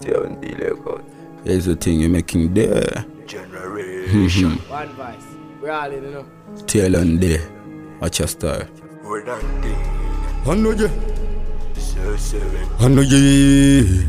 stay on the record. Here's the thing you're making there. Generation. One voice. We're all in, you know. Tail on there. Watch your style. We're that thing. I know you. So seven. I know you.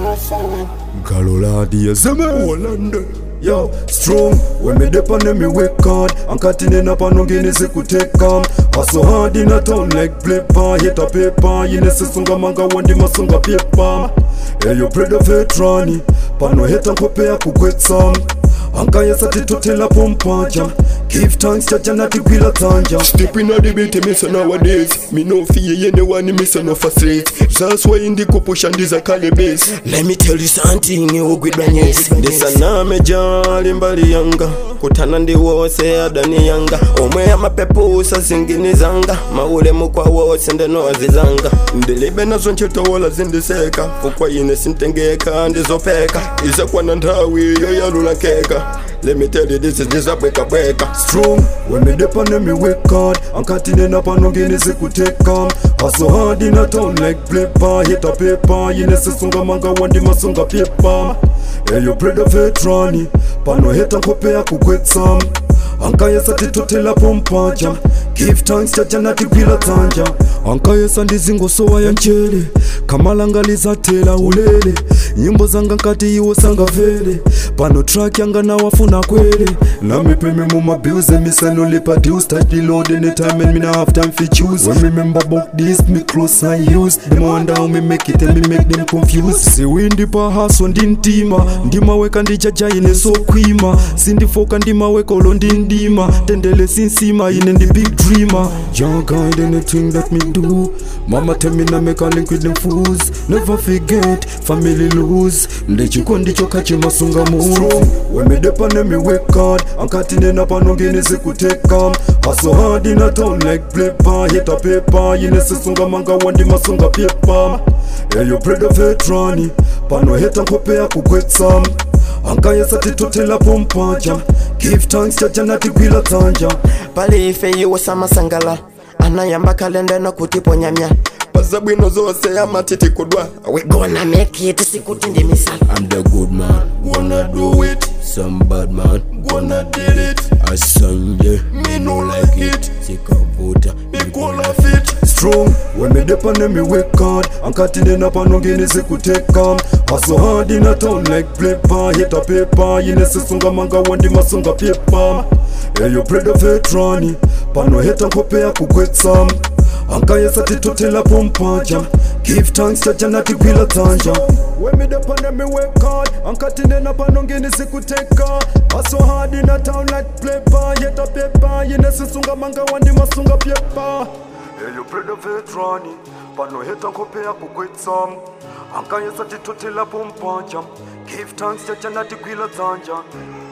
Galola dia zeme. Hollander. Yo, strong. When me dip on them, me work hard. I'm cutting in up on no guineas, it could take calm. Hustle hard in a town like paper. Hit a paper. You know, sunga manga one di masunga paper. Hey, you pray the veterani. Pano hit and kopea kugwet some. Anka yesa titotela pompaja. Give thanks to Janati Gwila Tanja. Stepping on the beat, miss nowadays. Me no fear anyone, miss no frustrate. That's why in the push and this a calibrace. Let me tell you something, you good banyes. This a name jali mbali yanga. Kutana ndi wose adani yanga. Omwe ama pepo sa singini zanga. Maule mukwa wose ndeno azizanga. Ndelibe na zonchito wala zindiseka. Fukwa yine sintengeka ndizopeka. Isa kwa nandawi yo yalula keka. Let me tell you this is a breaker. Strong, when me dip on them, me work hard. I'm cutting in up on no guineas, it could take calm. Hustle hard in a town like paper. Hit a paper, you know, sunga manga one di masunga paper. Hey, you pray the veterani. Pano hit and kopea kugwet some. Anka yesa titotela pompaja. Give thanks to Janati Gwila Tanja. Anka yesa ndizingo sowa ya nchele. Kamalanga lizatela ulele. Nyimbo zanga nkati iwo sanga vele. Pano track yanga na wafuna kwele. Na me pay me mama bills and me send only pa dues. Touch the load anytime and me na have time for choose. When me remember about this, me close and use. Them wonder how me make it and me make them confused. See we ndi pa haso ndintima. Ndima weka ndijaja ine so kwima. Sindi foka ndima weka olo ndindima. Tendele sinsima ine ndi big dreamer. Young guide anything that me do. Mama tell me na make a link with them fools. Never forget, family lose. Ndechiko ndicho kachi masunga move. When me dip on them, me work hard. I'm cutting in up on no guineas, it could take calm. Hustle hard in a town like paper. Hit a paper, you know, sunga manga one di masunga paper. Hey, you pray the veterani. Pano hit and kopea kugwet some. Anka yesa titotela pompaja. Give thanks to Janati Gwila Tanja. Pale ife yiwo sama sangala. Anayamba kalenda na kutiponyamya. Pazabwino zose ya matiti kudwa. We gonna make it, sikuti ndi misal. I'm the good man, Gonna do it. some bad man, Gonna did it. I sang yeah, Me no like it. Sika voter, Me gonna fit. strong, when me dip on them, me work hard. I'm cutting in up on no guineas, it could take calm. Hustle hard in a town like paper. Hit a paper, you know, sunga manga one di masunga paper. Hey, you pray the veterani. Pano hit and kopea kugwet some. Anka yesa titotela pompaja. Give thanks to Janati Gwila Tanja. When me dip on them, me work hard. I'm cutting in up on no guineas, it could take calm. Hustle hard in a town like paper. Hit a paper, you know, sunga manga one di masunga paper. Hey, you pray the veterani. Pano hit and kopea kugwet some. Anka yesa titotela pompaja. Give thanks to Janati Gwila Tanja.